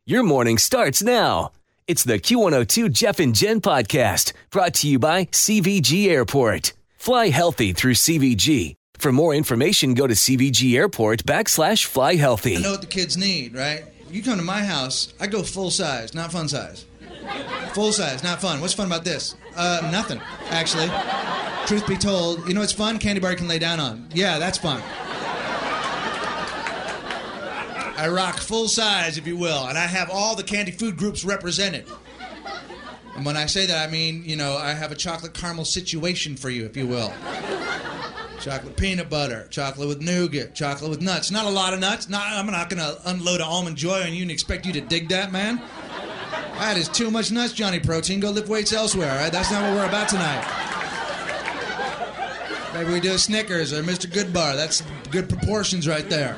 Your morning starts now. It's the Q102 Jeff and Jen podcast brought to you by CVG Airport. Fly healthy through CVG. For more information, go to CVG Airport /fly healthy. I know what the kids need, right? You come to my house, I go full size, not fun size. Full size, not fun. What's fun about this? Nothing, actually. Truth be told, you know what's fun? Candy bar you can lay down on. Yeah, that's fun. I rock full size, if you will, and I have all the candy food groups represented. And when I say that, I mean, I have a chocolate caramel situation for you, if you will. Chocolate peanut butter, chocolate with nougat, chocolate with nuts. Not a lot of nuts. I'm not going to unload an Almond Joy on you and expect you to dig that, man. That is too much nuts, Johnny Protein. Go lift weights elsewhere, all right? That's not what we're about tonight. Maybe we do a Snickers or Mr. Goodbar. That's good proportions right there.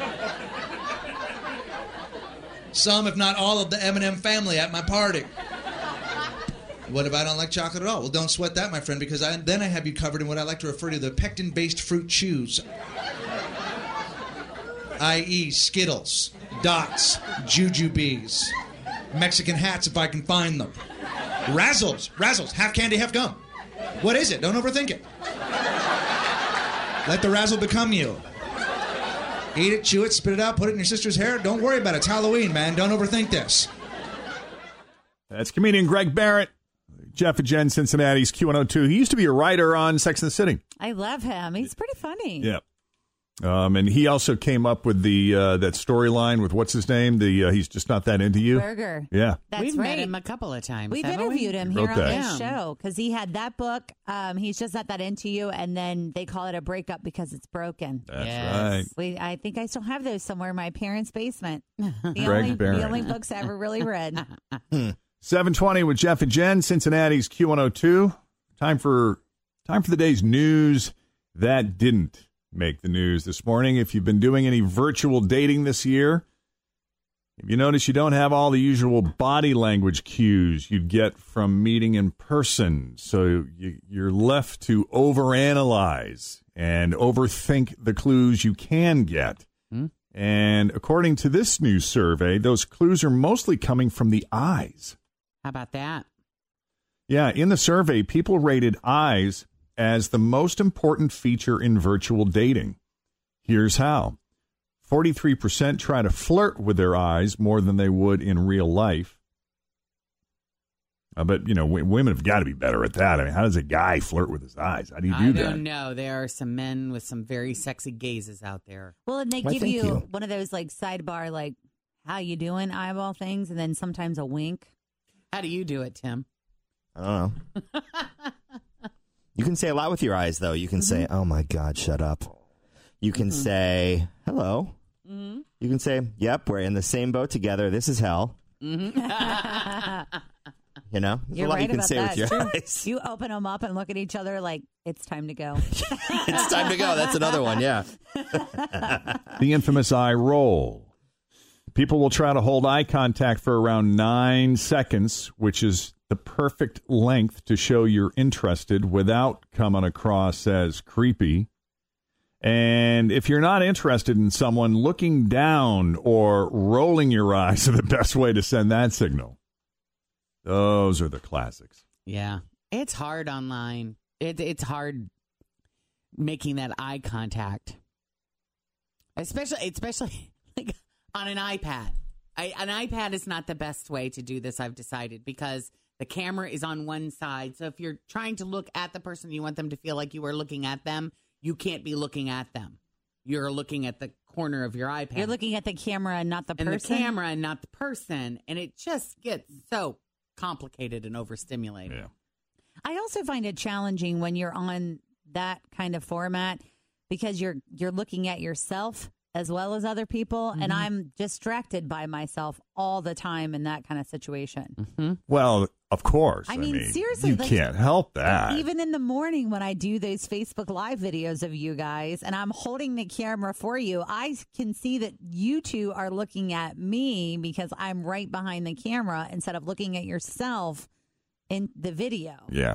Some, if not all, of the M&M family at my party. What if I don't like chocolate at all? Well, don't sweat that, my friend, because then I have you covered in what I like to refer to the pectin-based fruit chews. I.e. Skittles, Dots, Jujubes, Mexican hats if I can find them. Razzles, half candy, half gum. What is it? Don't overthink it. Let the razzle become you. Eat it, chew it, spit it out, put it in your sister's hair. Don't worry about it. It's Halloween, man. Don't overthink this. That's comedian Greg Barrett. Jeff and Jen, Cincinnati's Q102. He used to be a writer on Sex and the City. I love him. He's pretty funny. Yeah. And he also came up with the that storyline with what's his name? The He's Just Not That Into You. Burger. Yeah. We've met him a couple of times. We've interviewed him here on this show because he had that book. He's Just Not That Into You, and then they call it a breakup because it's broken. That's right. I think I still have those somewhere in my parents' basement. Greg Barrett. The only books I ever really read. 7:20 with Jeff and Jen, Cincinnati's Q102. Time for the day's news that didn't make the news this morning. If you've been doing any virtual dating this year, if you notice you don't have all the usual body language cues you'd get from meeting in person, so you're left to overanalyze and overthink the clues you can get. And according to this new survey, those clues are mostly coming from the eyes. How about that? Yeah, in the survey, people rated eyes as the most important feature in virtual dating. Here's how. 43% try to flirt with their eyes more than they would in real life. But, women have got to be better at that. I mean, how does a guy flirt with his eyes? How do you do that? I don't know. There are some men with some very sexy gazes out there. Well, and they give you one of those, sidebar, how you doing eyeball things, and then sometimes a wink. How do you do it, Tim? I don't know. You can say a lot with your eyes, though. You can say, oh, my God, shut up. You can say, hello. You can say, yep, we're in the same boat together. This is hell. There's You're a lot right you can about say that. with your eyes. You open them up and look at each other like, it's time to go. It's time to go. That's another one, yeah. The infamous eye roll. People will try to hold eye contact for around 9 seconds, which is the perfect length to show you're interested without coming across as creepy. And if you're not interested in someone, looking down or rolling your eyes are the best way to send that signal. Those are the classics. Yeah. It's hard online. It's hard making that eye contact. Especially like on an iPad. An iPad is not the best way to do this, I've decided, because the camera is on one side. So if you're trying to look at the person, you want them to feel like you are looking at them, you can't be looking at them. You're looking at the corner of your iPad. You're looking at the camera and not the person. And the camera and not the person. And it just gets so complicated and overstimulated. Yeah. I also find it challenging when you're on that kind of format because you're looking at yourself as well as other people, and I'm distracted by myself all the time in that kind of situation. Well, of course. I mean, seriously. You can't help that. Even in the morning when I do those Facebook Live videos of you guys, and I'm holding the camera for you, I can see that you two are looking at me because I'm right behind the camera instead of looking at yourself in the video. Yeah.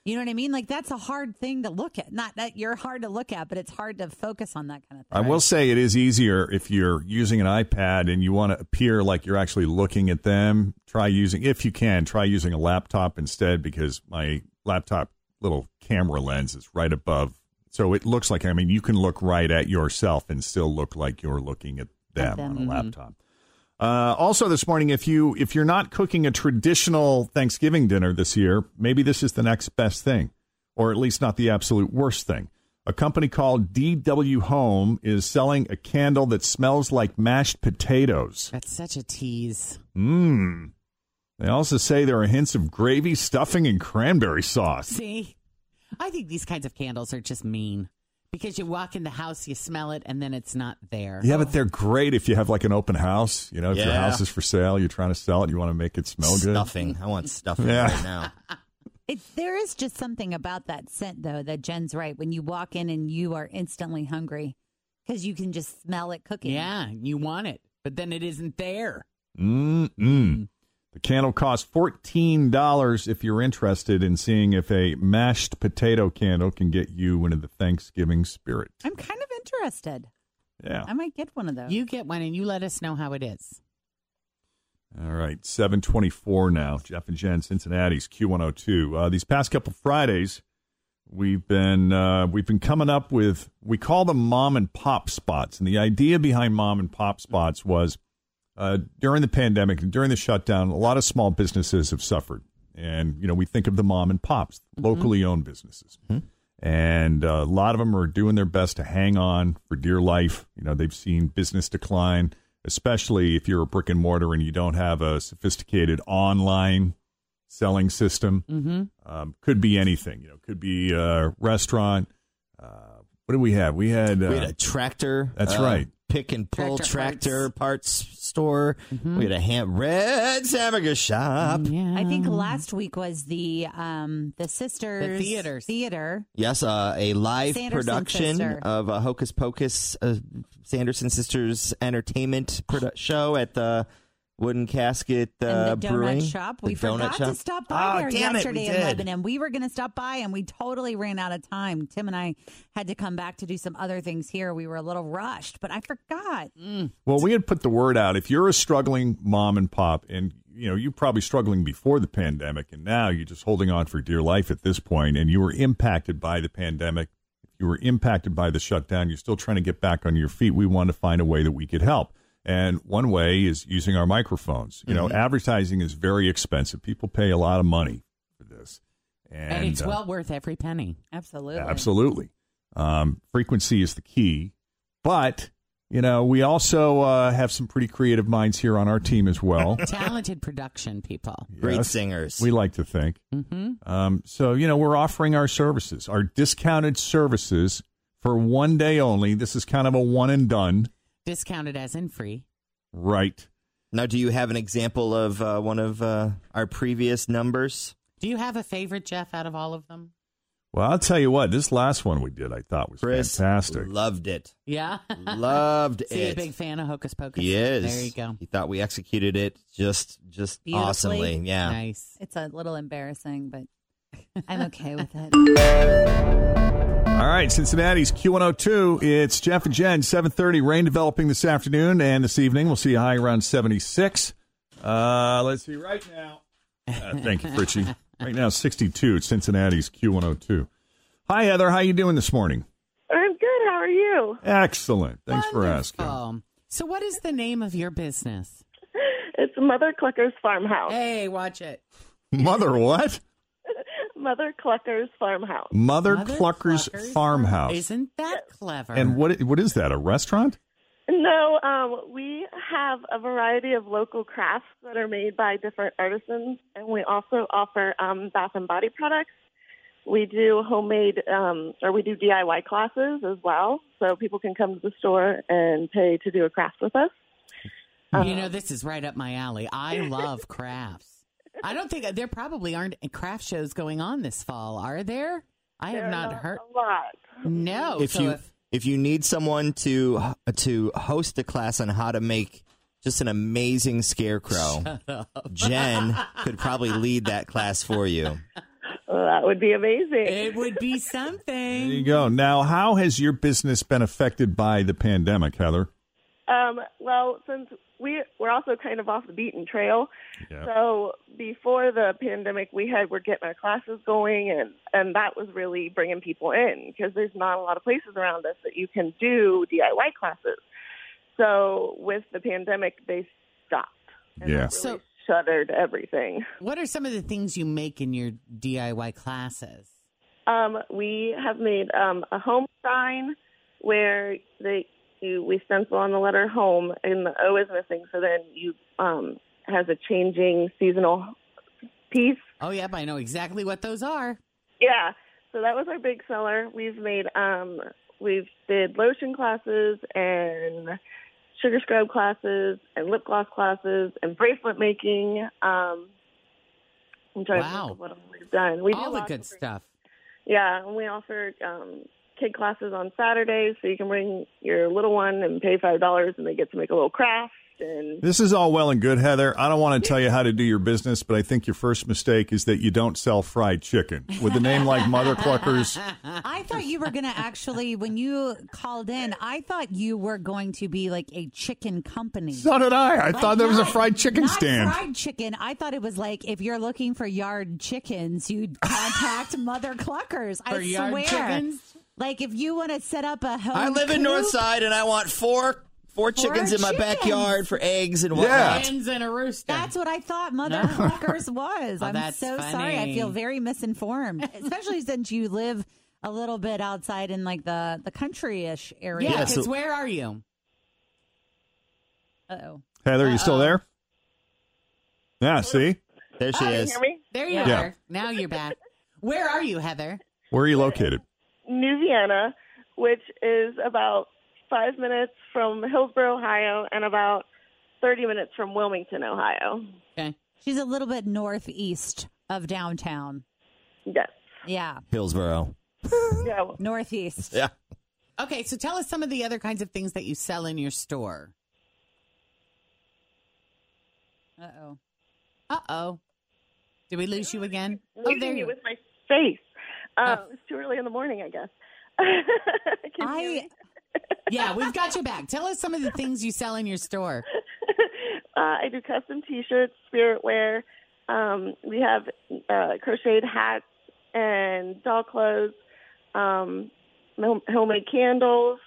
You know what I mean? Like, that's a hard thing to look at. Not that you're hard to look at, but it's hard to focus on that kind of thing. I will say it is easier if you're using an iPad and you want to appear like you're actually looking at them. If you can, try using a laptop instead, because my laptop little camera lens is right above. So it looks like, you can look right at yourself and still look like you're looking at them on a laptop. Also this morning, if you're not cooking a traditional Thanksgiving dinner this year, maybe this is the next best thing, or at least not the absolute worst thing. A company called DW Home is selling a candle that smells like mashed potatoes. That's such a tease. They also say there are hints of gravy, stuffing, and cranberry sauce. See, I think these kinds of candles are just mean. Because you walk in the house, you smell it, and then it's not there. Yeah, but they're great if you have like an open house. You know, if your house is for sale, you're trying to sell it, you want to make it smell good. Stuffing. I want stuffing right now. There is just something about that scent, though, that Jen's right. When you walk in and you are instantly hungry because you can just smell it cooking. Yeah, you want it, but then it isn't there. The candle costs $14 if you're interested in seeing if a mashed potato candle can get you into the Thanksgiving spirit. I'm kind of interested. Yeah. I might get one of those. You get one and you let us know how it is. All right, 7:24 now. Jeff and Jen, Cincinnati's Q102. These past couple Fridays, we've been coming up with, we call them mom and pop spots. And the idea behind mom and pop spots was, during the pandemic and during the shutdown, a lot of small businesses have suffered. And, we think of the mom and pops, locally owned businesses. And a lot of them are doing their best to hang on for dear life. They've seen business decline, especially if you're a brick and mortar and you don't have a sophisticated online selling system. Could be anything. Could be a restaurant. What did we have? We had a tractor. That's right. Pick and pull tractor parts store. We had a Red Hamburger shop. Yeah. I think last week was the Sisters Theater. Yes, a live Sanderson production sister. of Hocus Pocus Sanderson Sisters entertainment show at the Wooden Casket and the Brewing. donut shop. We forgot to stop by there yesterday in Lebanon. We were going to stop by, and we totally ran out of time. Tim and I had to come back to do some other things here. We were a little rushed, but I forgot. Well, we had put the word out. If you're a struggling mom and pop, and you're probably struggling before the pandemic, and now you're just holding on for dear life at this point, and you were impacted by the pandemic, you were impacted by the shutdown, you're still trying to get back on your feet, we want to find a way that we could help. And one way is using our microphones. Advertising is very expensive. People pay a lot of money for this. And it's well worth every penny. Absolutely. Absolutely. Frequency is the key. But, we also have some pretty creative minds here on our team as well. Talented production people. Great singers. We like to think. So, we're offering our services, our discounted services for one day only. This is kind of a one and done. Discounted as in free. Right. Now, do you have an example of one of our previous numbers? Do you have a favorite, Jeff, out of all of them? Well, I'll tell you what. This last one we did, I thought was fantastic. Loved it. Yeah? Loved it. Is he a big fan of Hocus Pocus? He is. There you go. He thought we executed it just awesomely. Yeah. Nice. It's a little embarrassing, but I'm okay with it. All right, Cincinnati's Q102. It's Jeff and Jen, 7:30. Rain developing this afternoon and this evening. We'll see a high around 76. Let's see right now. Thank you, Fritchie. Right now, 62 at Cincinnati's Q102. Hi, Heather. How you doing this morning? I'm good. How are you? Excellent. Thanks for asking. So what is the name of your business? It's Mother Clucker's Farmhouse. Hey, watch it. Mother what? Mother Clucker's Farmhouse. Mother Clucker's Farmhouse. Isn't that clever? And what is that, a restaurant? No, we have a variety of local crafts that are made by different artisans, and we also offer bath and body products. We do homemade, or we do DIY classes as well, so people can come to the store and pay to do a craft with us. This is right up my alley. I love crafts. I don't think there probably aren't craft shows going on this fall, are there? I have not heard a lot. No. If you need someone to host a class on how to make just an amazing scarecrow, Jen could probably lead that class for you. Well, that would be amazing. It would be There something. you go. Now, how has your business been affected by the pandemic, Heather? Well, since we're also kind of off the beaten trail, Yeah. so before the pandemic, we're getting our classes going, and that was really bringing people in because there's not a lot of places around us that you can do DIY classes. So with the pandemic, they stopped. And Yeah. that really shuttered everything. What are some of the things you make in your DIY classes? We have made a home sign where we stencil on the letter home and the O is missing, so then you has a changing seasonal piece. Oh, yep, I know exactly what those are. Yeah, so that was our big seller. We've did lotion classes and sugar scrub classes and lip gloss classes and bracelet making. I'm trying to think of what else we've done. We do All the lots good of things. stuff. Yeah, and we offer kid classes on Saturdays, so you can bring your little one and pay $5, and they get to make a little craft. And This is all well and good, Heather. I don't want to tell you how to do your business, but I think your first mistake is that you don't sell fried chicken. With a name like Mother Cluckers, I thought you were going to actually, when you called in, I thought you were going to be like a chicken company. so did I. I thought there was a fried chicken Not stand. fried chicken. I thought it was like if you're looking for yard chickens, you'd contact Mother Cluckers. For I yard swear. chickens? Like if you want to set up a home. I live in coop- Northside, and I want four chickens in my chickens. backyard for eggs and Yeah. whatnot. Hens and a rooster. That's what I thought Mother Cluckers was. Oh, I'm that's so funny. sorry. I feel very misinformed, especially since you live a little bit outside in like the country-ish area. Yeah, Yeah, because so- where are you? Uh-oh. Heather, you still there? Yeah, see? There she you is. hear me? There you Yeah. are. Now you're back. Where are you, Heather? Where are you located? New Vienna, which is about 5 minutes from Hillsborough, Ohio, and about 30 minutes from Wilmington, Ohio. Okay. She's a little bit northeast of downtown. Yes. Yeah, Hillsborough. Yeah. northeast. Yeah. Okay, so tell us some of the other kinds of things that you sell in your store. Uh-oh. Uh-oh. Did we lose you again? Leaving you with my face. It's too early in the morning, I guess. Can you hear me? Yeah, we've got you back. Tell us some of the things you sell in your store. I do custom T-shirts, spirit wear. We have crocheted hats and doll clothes, homemade candles.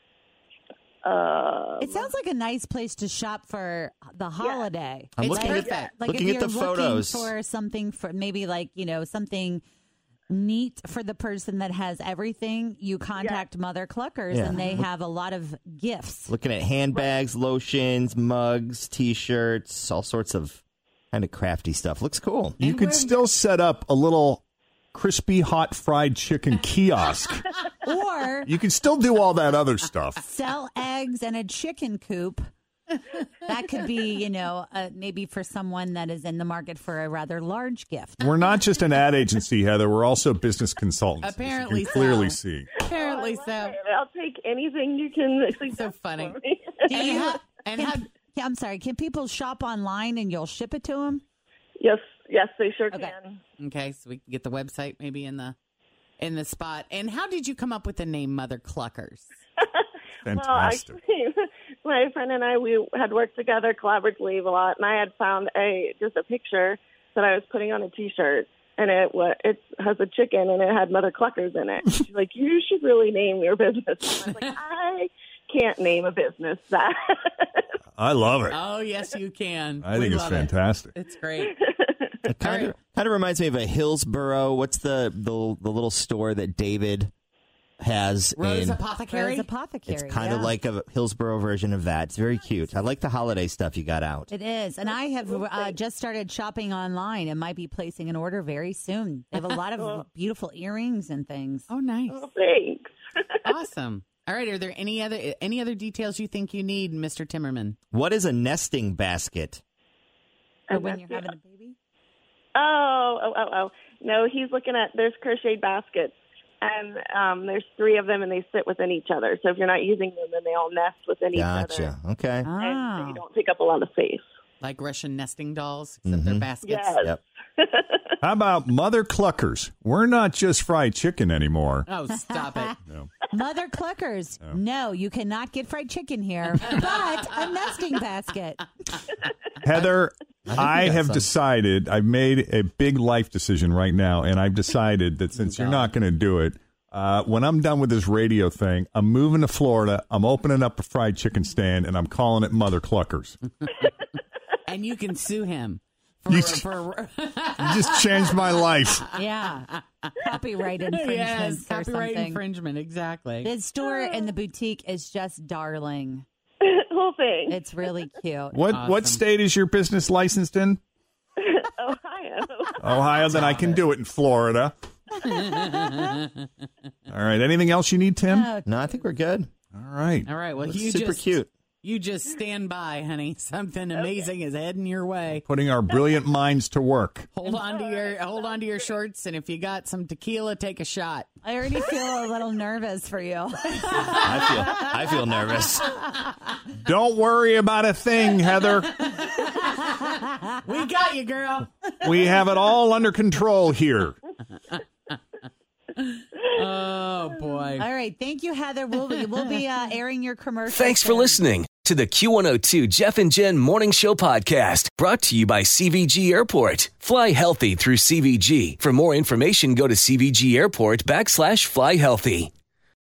It sounds like a nice place to shop for the holiday. I'm It's looking at perfect. Like looking if at you're the photos. looking for something for maybe like, something neat for the person that has everything, you contact Mother Cluckers Yeah. and they have a lot of gifts. Looking at handbags, lotions, mugs, T-shirts, all sorts of kind of crafty stuff. Looks cool. You could still set up a little crispy hot fried chicken kiosk. Or You can still do all that other stuff. sell eggs and a chicken coop. That could be, maybe for someone that is in the market for a rather large gift. We're not just an ad agency, Heather. We're also business consultants. as Apparently you can clearly so. see. Apparently so. I'll take anything you can suggest So funny. for me. I'm sorry, can people shop online and you'll ship it to them? Yes, they sure Okay. can. Okay, so we can get the website maybe in the spot. And how did you come up with the name Mother Cluckers? Fantastic. Well, actually, my friend and I, we had worked together collaboratively a lot, and I had found just a picture that I was putting on a T-shirt, and it has a chicken, and it had Mother Cluckers in it. She's like, you should really name your business. And I was like, I can't name a business that. I love it. Oh, yes, you can. I think We it's love it. fantastic. It's great. It kind of reminds me of a Hillsborough. What's the little store that David has Rose in? Apothecary? Rose Apothecary. It's kind of yeah. like a Hillsborough version of that. It's very cute. I like the holiday stuff you got out. It is. And I have just started shopping online and might be placing an order very soon. They have a lot of beautiful earrings and things. Oh, nice. Oh, thanks. Awesome. All right. Are there any other details you think you need, Mr. Timmerman? What is a nesting basket? Or when you're having a baby? Oh. No, he's looking at, there's crocheted baskets, and there's 3 of them, and they sit within each other. So if you're not using them, then they all nest within each other. Gotcha. Okay. And so Ah. you don't take up a lot of space. Like Russian nesting dolls, except they're baskets. Yes. Yep. How about Mother Cluckers? We're not just fried chicken anymore. Oh, stop it. Mother Cluckers. No, you cannot get fried chicken here, but a nesting basket. Heather, I got have some. decided, I've made a big life decision right now, and I've decided that since you're not going to do it, when I'm done with this radio thing, I'm moving to Florida, I'm opening up a fried chicken stand, and I'm calling it Mother Cluckers. And you can sue him. You For just changed my life. Yeah. Copyright infringement yes, or copyright something. infringement, exactly. The store and the boutique is just darling. Whole thing. It's really cute. What Awesome. state is your business licensed in? Ohio. Ohio, then I can do it in Florida. All right. Anything else you need, Tim? No, I think we're good. All right. All right, well, Looks you super just cute. You just stand by, honey. Something amazing is heading your way. Putting our brilliant minds to work. Hold on to your shorts, and if you got some tequila, take a shot. I already feel a little nervous for you. I feel nervous. Don't worry about a thing, Heather. We got you, girl. We have it all under control here. Oh boy! All right. Thank you, Heather. We'll be airing your commercial. Thanks for listening to the Q102 Jeff and Jen Morning Show podcast, brought to you by CVG Airport. Fly healthy through CVG. For more information, go to CVG Airport /fly healthy.